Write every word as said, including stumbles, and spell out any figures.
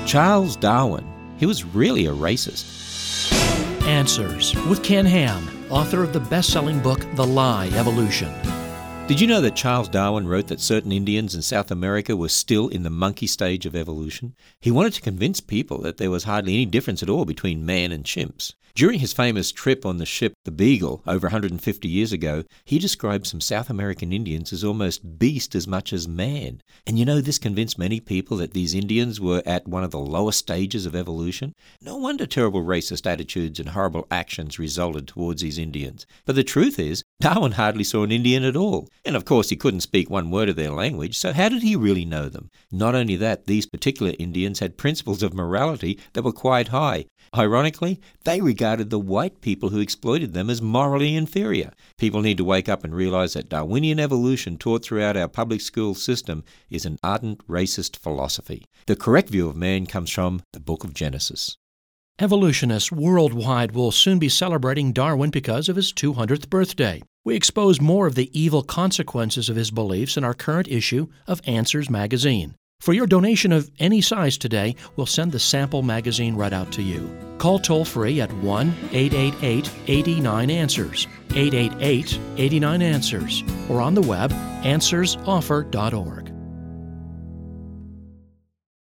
Charles Darwin, he was really a racist. Answers with Ken Ham, author of the best-selling book, The Lie, Evolution. Did you know that Charles Darwin wrote that certain Indians in South America were still in the monkey stage of evolution? He wanted to convince people that there was hardly any difference at all between man and chimps. During his famous trip on the ship the Beagle over one hundred fifty years ago, he described some South American Indians as almost beast as much as man. And you know, this convinced many people that these Indians were at one of the lower stages of evolution. No wonder terrible racist attitudes and horrible actions resulted towards these Indians. But the truth is, Darwin hardly saw an Indian at all. And of course, he couldn't speak one word of their language, so how did he really know them? Not only that, these particular Indians had principles of morality that were quite high. Ironically, they regarded the white people who exploited them as morally inferior. People need to wake up and realize that Darwinian evolution taught throughout our public school system is an ardent racist philosophy. The correct view of man comes from the book of Genesis. Evolutionists worldwide will soon be celebrating Darwin because of his two hundredth birthday. We expose more of the evil consequences of his beliefs in our current issue of Answers magazine. For your donation of any size today, we'll send the sample magazine right out to you. Call toll-free at one eight eight eight, eight nine, answers, eight eight eight, eight nine, answers, or on the web, answers offer dot org.